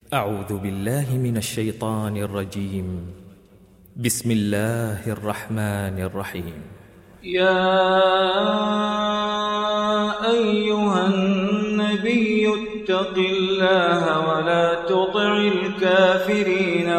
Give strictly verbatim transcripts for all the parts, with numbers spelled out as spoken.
أعوذ بالله من الشيطان الرجيم. بسم الله الرحمن الرحيم. يا أيها النبي اتق الله ولا تطع الكافرين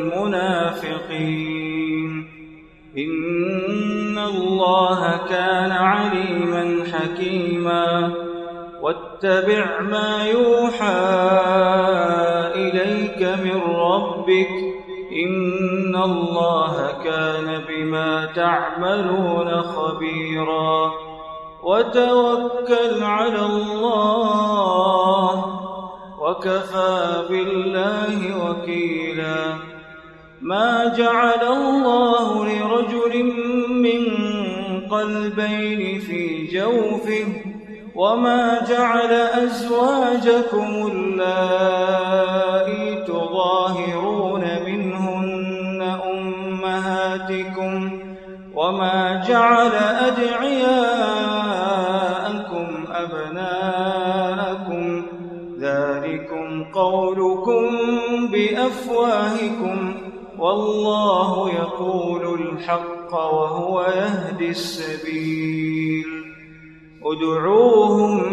والمنافقين إن الله كان عليما حكيما واتبع ما يوحى إليك من ربك إن الله كان بما تعملون خبيرا وتوكل على الله وكفى بالله وكيلا ما جعل الله لرجل من قلبين في جوفه وما جعل أزواجكم اللائي تظاهرون منهن أمهاتكم وما جعل أدعياءكم أبناءكم ذلكم قولكم بأفواهكم والله يقول الحق وهو يهدي السبيل ادعوهم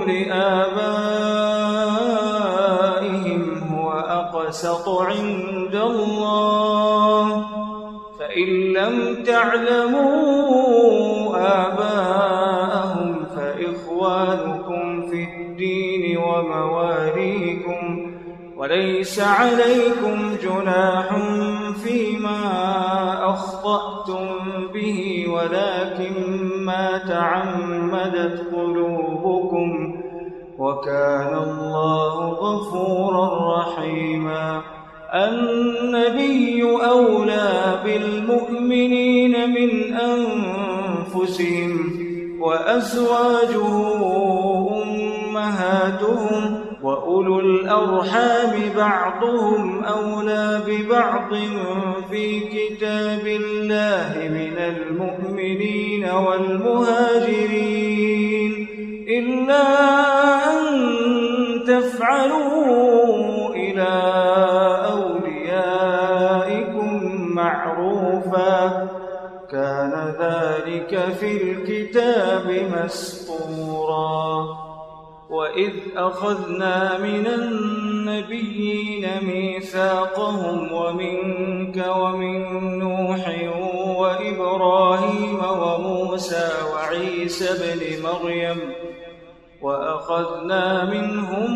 لآبائهم هو أقسط عند الله فإن لم تعلموا آباءهم فإخوانكم في الدين ومواليكم وليس عليكم جناح فيما أخطأتم به ولكن ما تعمدت قلوبكم وكان الله غفورا رحيما النبي أولى بالمؤمنين من أنفسهم وأزواجه أمهاتهم وأولو الأرحام بعضهم أولى ببعض في كتاب الله من المؤمنين والمهاجرين إلا أن تفعلوا إلى أوليائكم معروفا كان ذلك في الكتاب مسطورا وإذ أخذنا من النبيين ميثاقهم ومنك ومن نوح وإبراهيم وموسى وعيسى ابن مريم وأخذنا منهم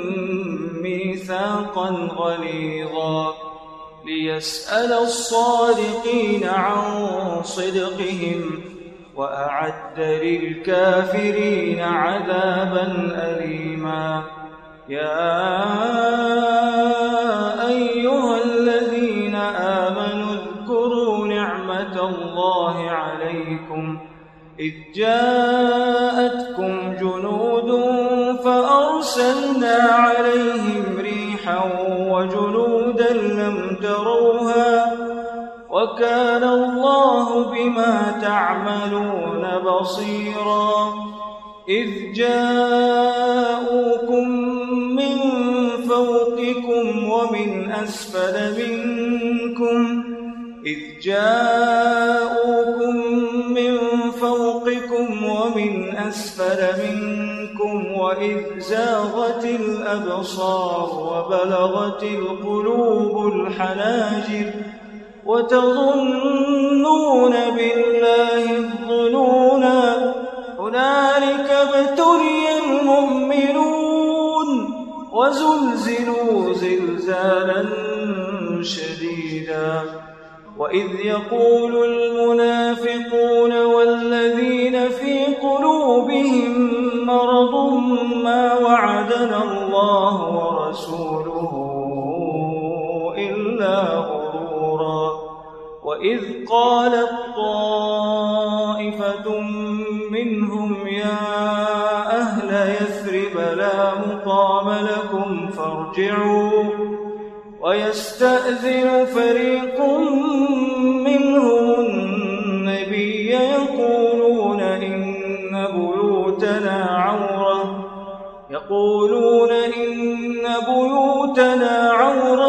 ميثاقا غليظا ليسأل الصادقين عن صدقهم وأعد للكافرين عذابا أليما يا أيها الذين آمنوا اذكروا نعمة الله عليكم إذ جاءتكم جنود فأرسلنا عليهم ريحا وجنودا لم تروها وكان الله بما تعملون بصيرا إذ جاءوكم من فوقكم ومن أسفل منكم إذ جاءوكم من فوقكم ومن أسفل منكم وإذ زاغت الأبصار وبلغت القلوب الحناجر وتظنون بالله الظنونا هنالك ابتلي المؤمنون وزلزلوا زلزالا شديدا وإذ يقول المنافقون والذين في قلوبهم مرض ما وعدنا الله ورسوله إلا غرورا وإذ قالت طائفة منهم يا أهل يثرب لا مقام لكم فارجعوا ويستأذن فريق منهم النبي يقولون إن بيوتنا عورة يقولون إن بيوتنا عورة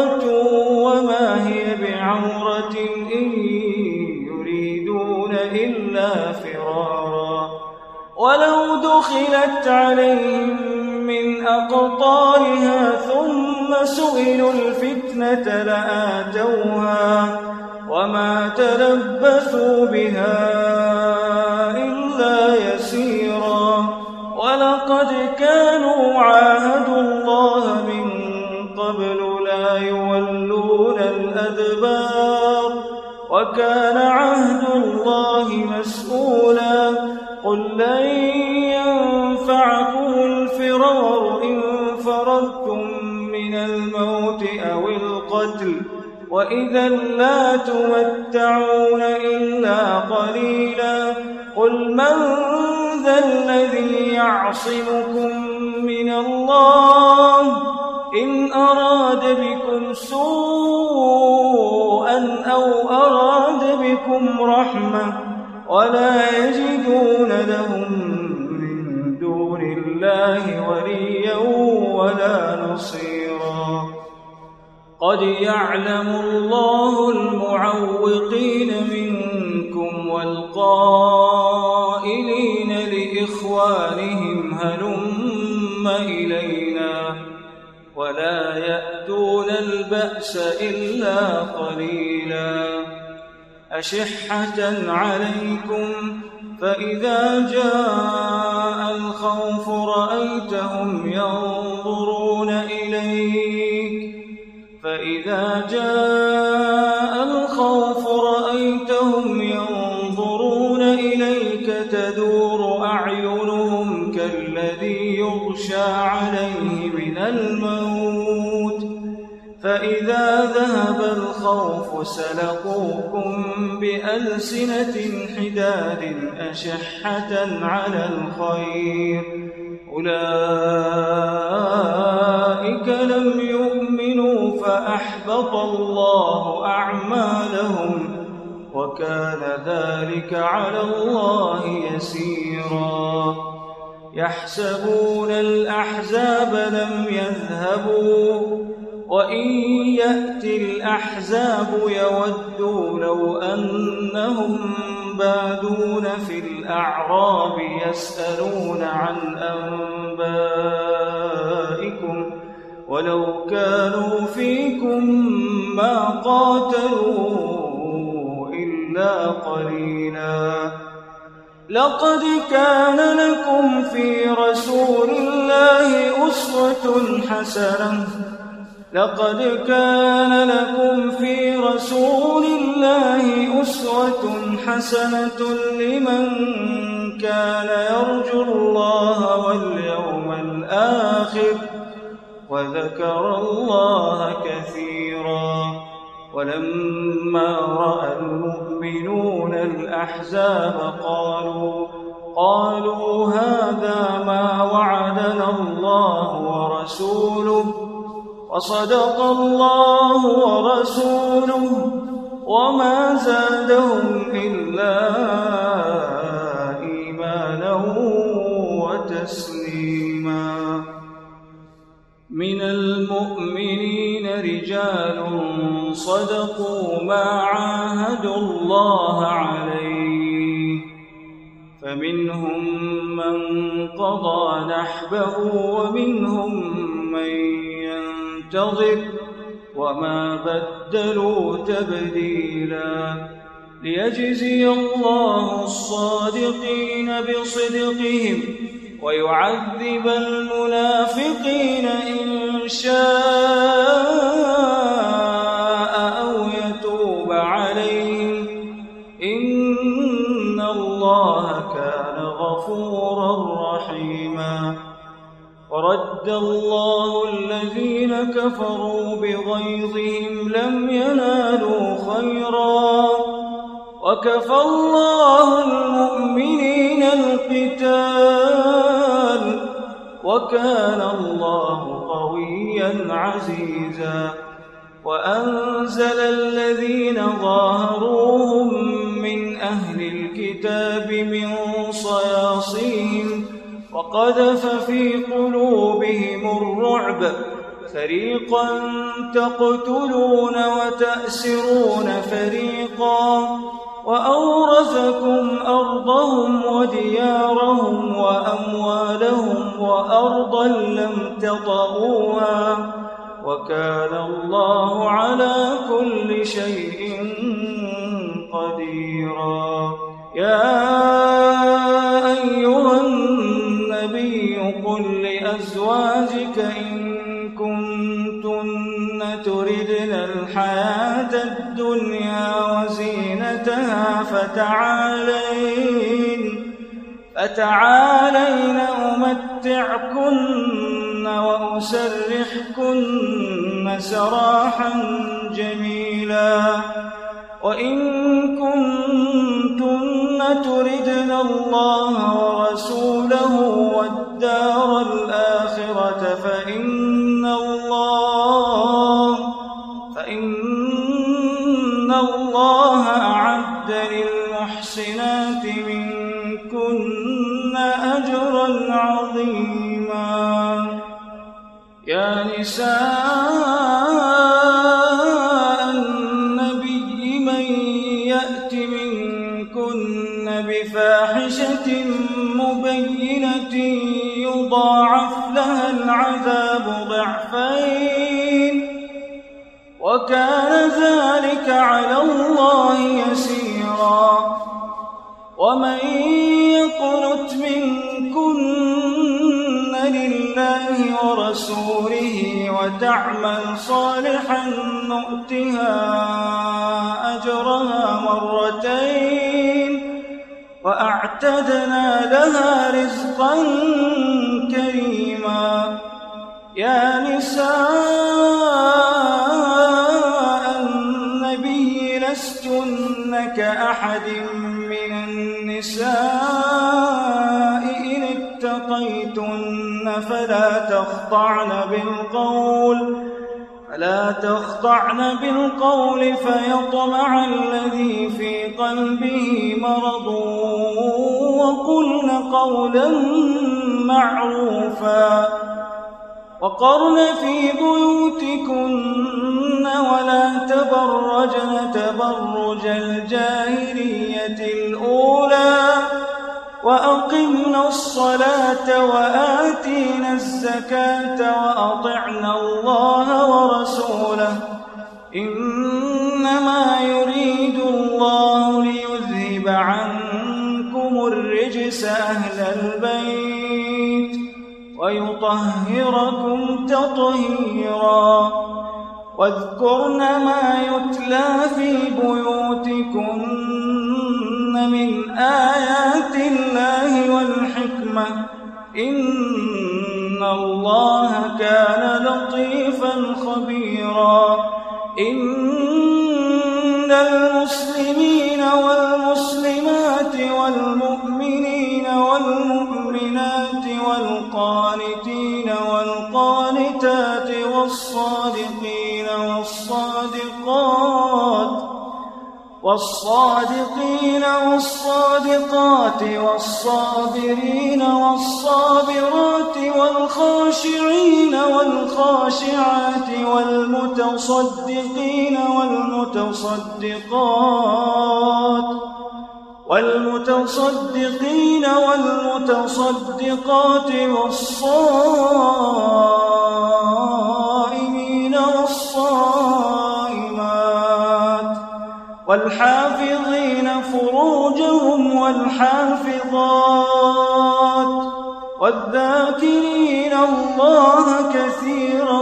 دخلت عليهم من أقطارها ثم سئلوا الفتنة لآتوها وما تلبثوا بها إلا يسيرا ولقد كانوا عاهدوا الله من قبل لا يولون الأدبار وكان عهد الله مسؤولا قل لن ينفعكم الفرار إن فررتم من الموت أو القتل وإذا لا تمتعون إلا قليلا قل من ذا الذي يعصمكم من الله إن أراد بكم سوءا أو أراد بكم رحمة ولا يجدون لهم من دون الله وليا ولا نصيرا قد يعلم الله المعوقين منكم والقائلين لإخوانهم هلم إلينا ولا يأتون البأس إلا قليلا أشحة عليكم فإذا جاء الخوف رأيتهم ينظرون إليك فإذا جاء الخوف رأيتهم ينظرون إليك تدور أعينهم كالذي يغشى عليه من الموت فإذا ذهب الخوف سلقوكم بألسنة حداد أشحة على الخير أولئك لم يؤمنوا فأحبط الله أعمالهم وكان ذلك على الله يسيرا يحسبون الأحزاب لم يذهبوا وإن يأتي الأحزاب يودوا لو أنهم بادون في الأعراب يسألون عن أنبائكم ولو كانوا فيكم ما قاتلوا إلا قليلا لقد كان لكم في رسول الله أسوة حسنة لقد كان لكم في رسول الله أسوة حسنة لمن كان يرجو الله واليوم الآخر وذكر الله كثيرا ولما رأى المؤمنون الأحزاب قالوا قالوا هذا ما وعدنا الله ورسوله وصدق الله ورسوله وما زادهم إلا إيمانا وتسليما من المؤمنين رجال صدقوا ما عاهدوا الله عليه فمنهم من قضى نحبه ومنهم من ينتظر وما بدلوا تبديلا ليجزي الله الصادقين بصدقهم ويعذب المنافقين إن شاء أو يتوب عليهم إن الله كان غفورا رحيما ورد الله الذين كفروا بغيظهم لم ينالوا خيرا وكفى الله المؤمنين القتال وكان الله قويا عزيزا وأنزل الذين ظاهروهم من أهل الكتاب من صياصيهم وقذف في قلوبهم الرعب فريقا تقتلون وتأسرون فريقا وأورثكم أرضهم وديارهم وأموالهم وأرضا لم تطئوها وكان الله على كل شيء قديرا. يا أيها النبي قل لأزواجك إن كنتن تردن الحياة الدنيا وزينتها فتعالين فتعالين أمتعكن وأسرحكن سراحا جميلا. وإن كنتن تردن الله ورسوله والدار الآخرة فإن الله فإن الله أعد للمحسنات منكن أجرا عظيما. يا نساء النبي من يأت منكن بفاحشة مبينة يضاعف لها العذاب ضعفين وكان ذلك على الله يسيرا. ومن يقنت منكن لله ورسوله وتعمل صالحا نؤتها أجرها مرتين وأعتدنا لها رزقا كريما. يا نساء النبي لستن كأحد من النساء إن اتقيتن فلا تخضعن بالقول فلا تخضعن بالقول فيطمع الذي في قلبه مرض وقلن قولا معروفا. وقرن في بيوتكن ولا تبرجن تبرج الجاهلية الأولى وأقمنا الصلاة وآتينا الزكاة وأطعنا الله ورسوله إنما يريد الله ليذهب عنكم الرجس أهل البيت ويطهركم تطهيرا. واذكرن ما يتلى في بيوتكن من آيات الله والحكمة إن الله كان لطيفا خبيرا. إن المسلمين والمسلمات والمؤمنين والمؤمنات والقانتين والقانتات والصادقين والصادقات والصادقين والصادقات والصابرين والصابرات والخاشعين والخاشعات والمتصدقين والمتصدقات والمتصدقين والمتصدقات والصائمين والصائمات والحافظين فروجهم والحافظات والذاكرين الله كثيرا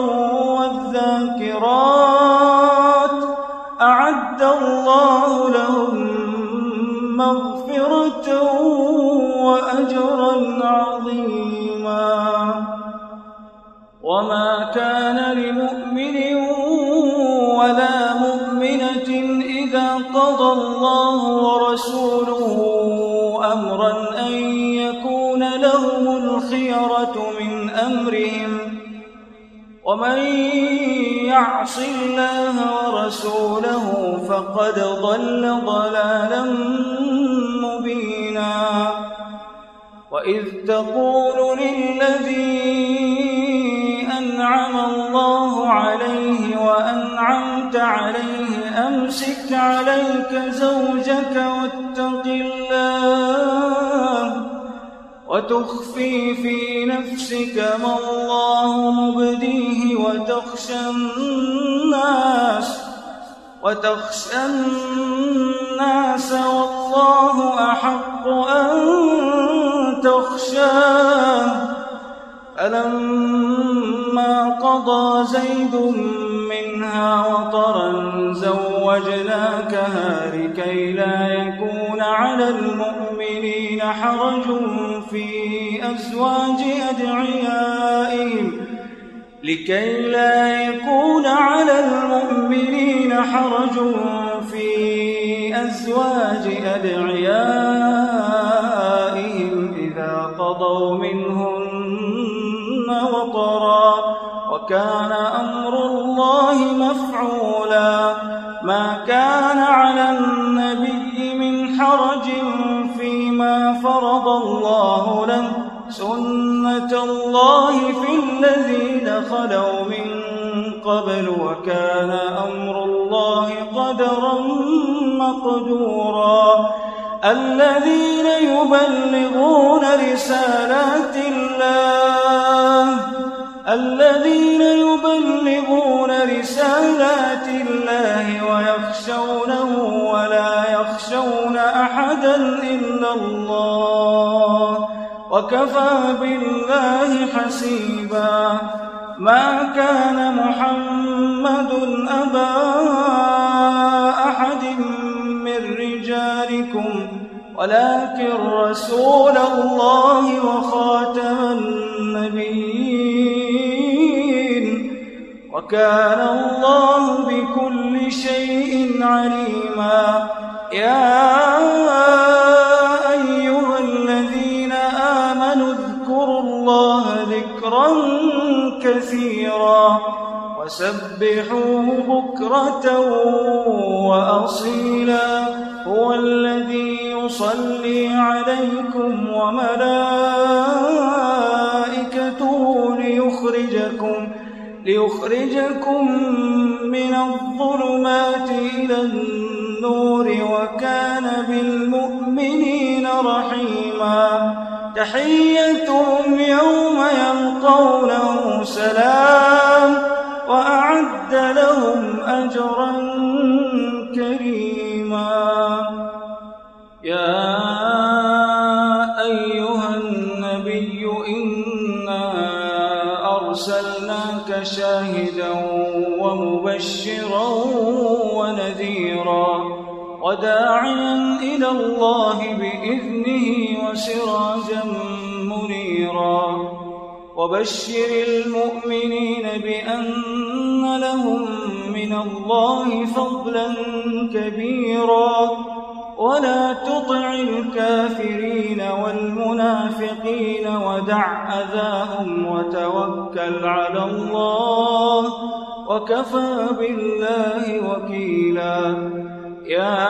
والذاكرات أعد الله لهم مغفرة وأجرا عظيما. وما كان لمؤمن ولا مؤمنة إذا قضى الله ورسوله أمرا أن يكون لهم الخيرة من أمرهم ومن يعص الله ورسوله فقد ضل ضلالا مبينا. وإذ تقول للذي أنعم الله عليه وأنعمت عليه أمسك عليك زوجك واتق الله وتخفي في نفسك ما الله مبديه وتخشى الناس وتخشى الناس والله أحق أن تخشاه. فلما قضى زيد منها وطرا زوجناكها لكي لا يكون على المؤمنين حرج في أزواج أدعيائهم لكي لا يكون على المؤمنين حرج في أزواج أدعيائهم إذا قضوا منهن وطرا وكان أمر الله مفعولا. ما كان على النبي من حرج فيما فرض الله له سنة الله في الذين خلوا من قبل وكان أمر الله قدرا مقدورا. الذين يبلغون رسالات الله الذين يبلغون رسالات الله ويخشونه ولا يخشون أحدا إلا الله وكفى بالله حسيبا. ما كان محمد أبا أحد من رجالكم ولكن رسول الله وخاتم النبيين وكان الله بكل شيء عليما. يا أيها الذين آمنوا اذكروا الله ذكرا كثيرا وسبحوه بكرة وأصيلا. هو الذي يصلي عليكم وملائكته ليخرجكم ليخرجكم من الظلمات إلى النور وكان بالمؤمنين رحيما. تحيتهم يوم يلقونه سلام وأعد لهم أجرا كريما. يا أيها النبي إنا أرسلناك شاهدا ومبشرا ونذيرا وداعيا إلى الله بإذنه وسراجا منيرا. وبشر المؤمنين بأن لهم من الله فضلا كبيرا ولا تطع الكافرين والمنافقين ودع أذاهم وتوكل على الله وكفى بالله وكيلا. يا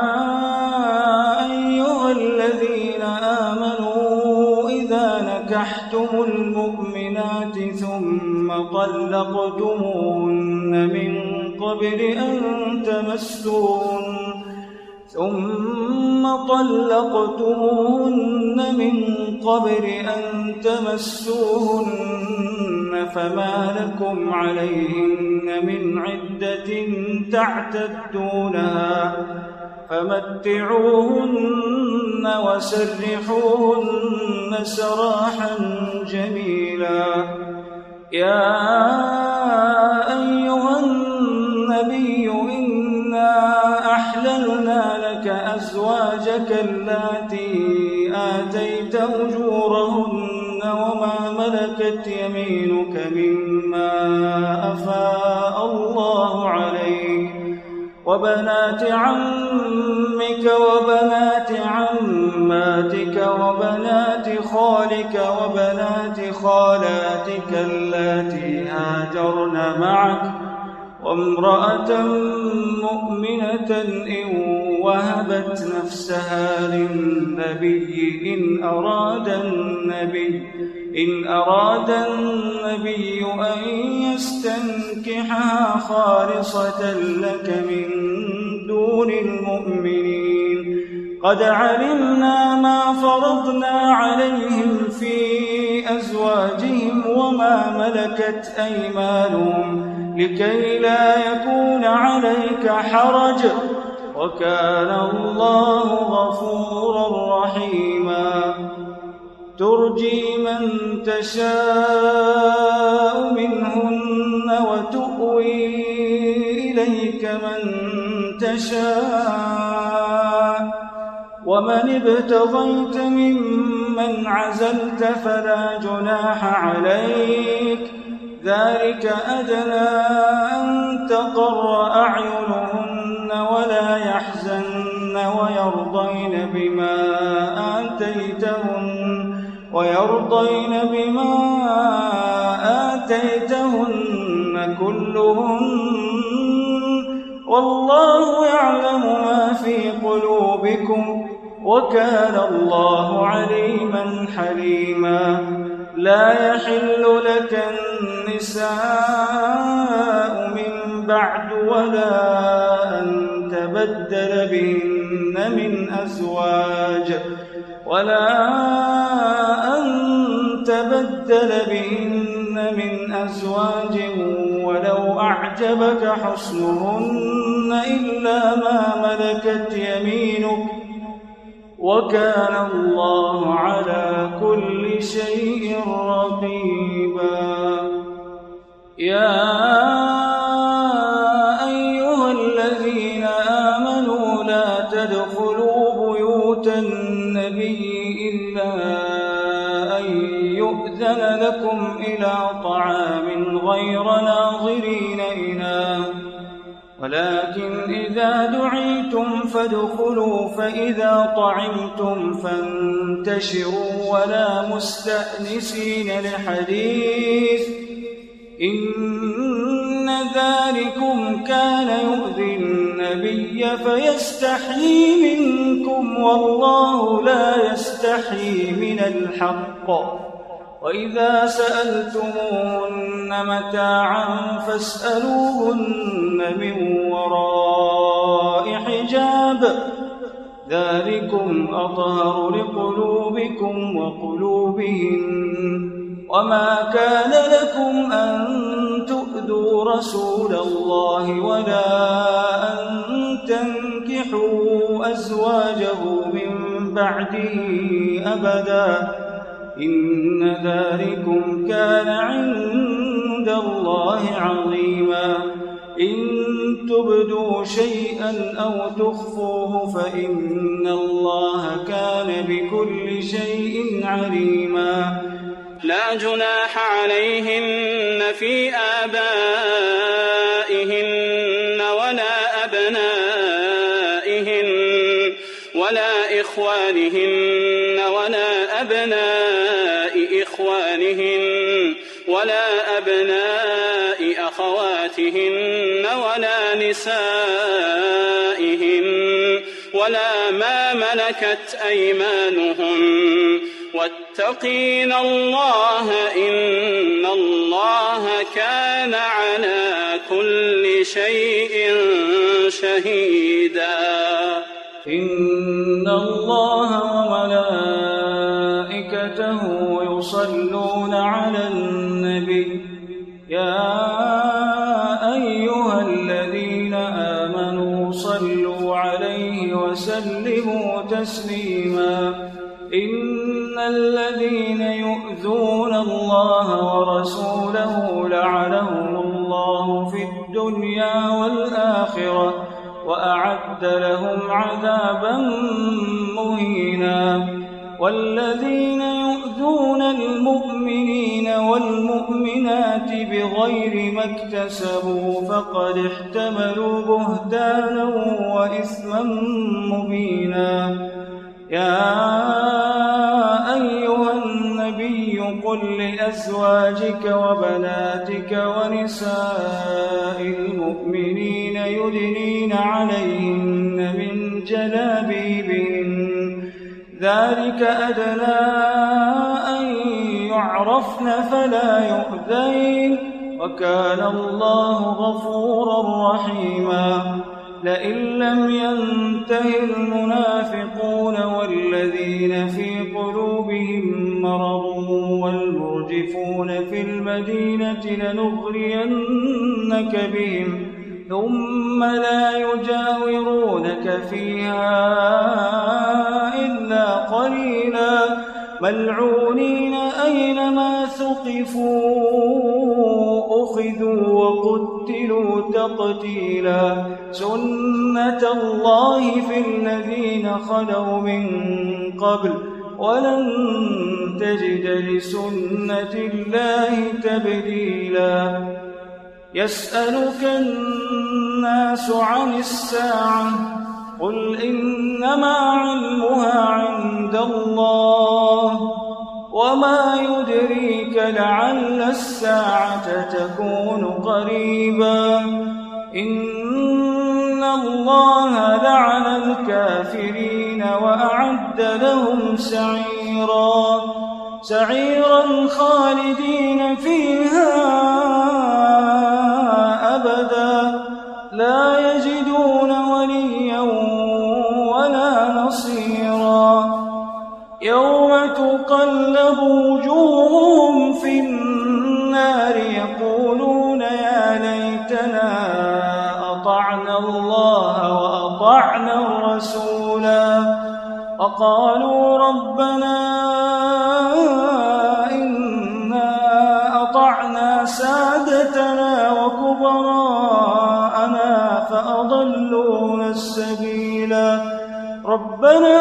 أيها الذين آمنوا إذا نكحتم المؤمنات ثم طلقتموهن من قبل أن تمسوهن ثم طلقتموهن من قبل أن تمسوهن فما لكم عليهن من عدة تعتدونها فمتعوهن وسرحوهن سراحا جميلا. يا أيها النبي إنا أحللنا لك أزواجك اللاتي آتيت أجورهن وما ملكت يمينك مما أفاء الله عليك وبنات عمك وبنات عماتك وبنات خالك وبنات خالاتك اللاتي هاجرن معك وامرأة مؤمنة إن وهبت نفسها للنبي إن أراد النبي إن أراد النبي أن يستنكحها خالصة لك من دون المؤمنين. قد علمنا ما فرضنا عليهم في أزواجهم وما ملكت أيمانهم لكي لا يكون عليك حرج وكان الله غفورا رحيما. ترجي من تشاء منهن وتؤوي إليك من تشاء ومن ابتغيت ممن عزلت فلا جناح عليك ذلك أدنى أن تقر أعينهن ولا يحزن ويرضين بما آتيتهن ويرضين بما آتيتهن كلهن والله يعلم ما في قلوبكم وكان الله عليما حليما. لا يحل لك النساء من بعد ولا أن تبدل بهن من أزواج ولا أن تبدل بهن من أزواج ولو أعجبك حسنهن إلا ما ملكت يمينك وكان الله على كل شيء رقيبا. يا أيها الذين آمنوا لا تدخلوا بيوت النبي إلا أن يؤذن لكم إلى طعام غير ناظرين إناه ولكن إذا دعيتم فادخلوا فإذا طعمتم فانتشروا ولا مستأنسين لحديث إن ذلكم كان يؤذي النبي فيستحيي منكم والله لا يستحيي من الحق. وإذا سألتموهن متاعا فاسألوهن من وراء حجاب ذلكم أطهر لقلوبكم وقلوبهن. وما كان لكم أن تؤذوا رسول الله ولا أن تنكحوا أزواجه من بعده أبدا إن ذلكم كان عند الله عظيما. إن تبدوا شيئا أو تخفوه فإن الله كان بكل شيء عليما. لا جناح عليهن في آبائهن ولا أبنائهن ولا إخوانهن ولا أبناء إخوانهن ولا أبناء أخواتهن ولا نسائهن ولا ما ملكت أيمانهن واتقين الله إن الله كان على كل شيء شهيدا. إن الله وملائكته يصلون على النبي يا أيها الذين آمنوا صلوا عليه وسلموا تسليما. إن الذين يؤذون الله ورسوله لعنهم الله في الدنيا والآخرة وأعد لهم عذابا مهينا. والذين يؤذون المؤمنين والمؤمنات بغير ما اكتسبوا فقد احتملوا بهتانا وإثما مبينا. يا أيها النبي قل لأزواجك وبناتك ونساء المؤمنين المؤمنين يدنين عليهن من جلابيبهن ذلك أدنى أن يعرفن فلا يؤذين وكان الله غفورا رحيما. لئن لم ينته المنافقون والذين في قلوبهم مرض والمرجفون في المدينة لنغرينك بهم ثم لا يجاورونك فيها إلا قليلا ملعونين أينما ثقفوا أخذوا وقتلوا تقتيلا سنة الله في الذين خلوا من قبل ولن تجد لسنة الله تبديلا. يسألك الناس عن الساعة قل إنما علمها عند الله وما يدريك لعل الساعة تكون قريبا. إن الله لعن الكافرين وأعد لهم سعيرا سعيرا خالدين فيها أبدا لا يجدون وليا ولا نصيرا. يوم تقلب وجوههم في النار يقولون يا ليتنا أطعنا الله وأطعنا الرسولا وقالوا ربنا إنا أطعنا سادتنا وكبراءنا فأضلونا السبيلا. ربنا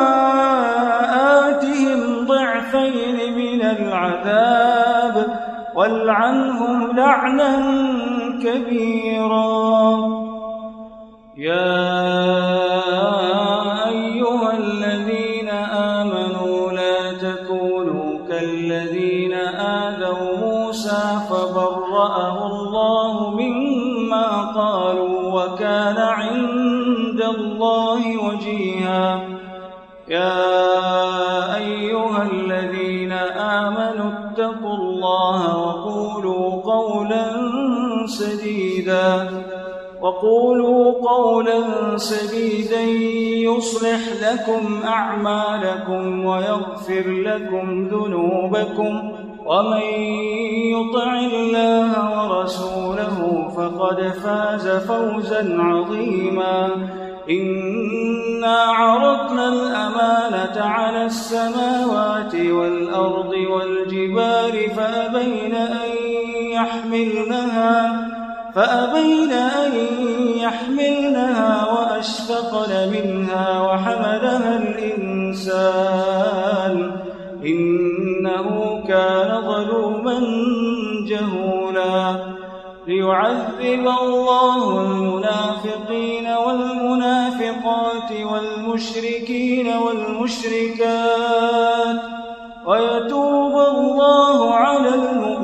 آتهم ضعفين من العذاب والعنهم لعنا كبيرا. يا أيها الذين آمنوا لا تكونوا كالذين آذوا موسى فبرأه الله مما قالوا وكان عند الله وجيها. يا أيها الذين آمنوا اتقوا الله وقولوا قولا سديدا وقولوا قولا سديدا يصلح لكم أعمالكم ويغفر لكم ذنوبكم ومن يطع الله ورسوله فقد فاز فوزا عظيما. إنا عرضنا الأمانة على السماوات والأرض والجبال فأبين أن يحملنها فأبين أن يحملنها وأشفقن منها وحملها الإنسان إنه كان ظلوما جهولا. ليعذب الله المنافقين والمنافقات والمشركين والمشركات ويتوب الله على المؤمنين